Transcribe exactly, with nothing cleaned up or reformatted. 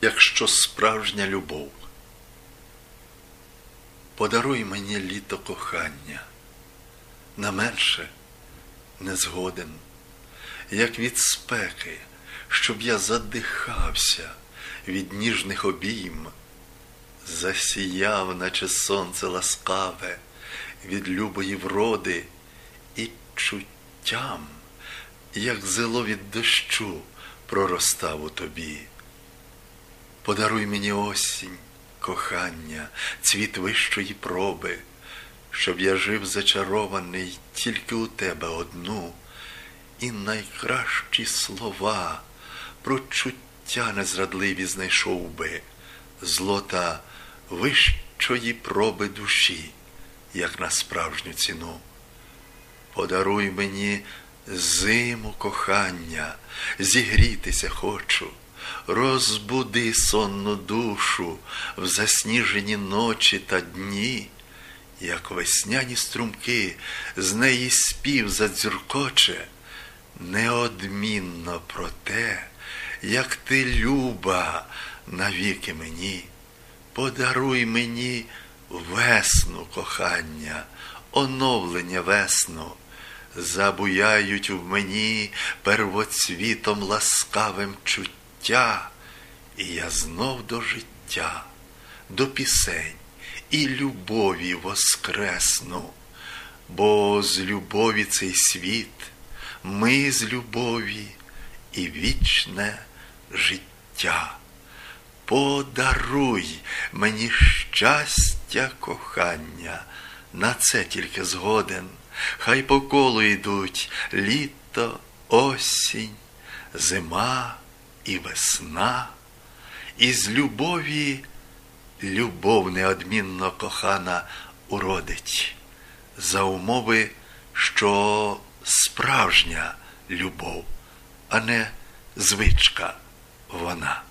якщо справжня любов. Подаруй мені літо кохання, на менше не згоден, як від спеки, щоб я задихався від ніжних обійм, засіяв, наче сонце ласкаве, від любої вроди і чуттям, як зело від дощу, проростав у тобі. Подаруй мені осінь, кохання, цвіт вищої проби, щоб я жив зачарований тільки у тебе одну, і найкращі слова про чуття незрадливі знайшов би, злота вищої проби душі, як на справжню ціну. Подаруй мені зиму кохання, зігрітися хочу, розбуди сонну душу в засніжені ночі та дні, як весняні струмки з неї спів задзюркоче, неодмінно про те, як ти люба навіки мені. Подаруй мені весну кохання, оновлення весну, забуяють в мені первоцвітом ласкавим чуття, і я знов до життя, до пісень і любові воскресну, бо з любові цей світ, ми з любові і вічне життя. Подаруй мені щастя кохання, на це тільки згоден, хай по колу йдуть літо, осінь, зима і весна, і з любові любов неодмінно кохана уродить, за умови, що справжня любов, а не звичка вона.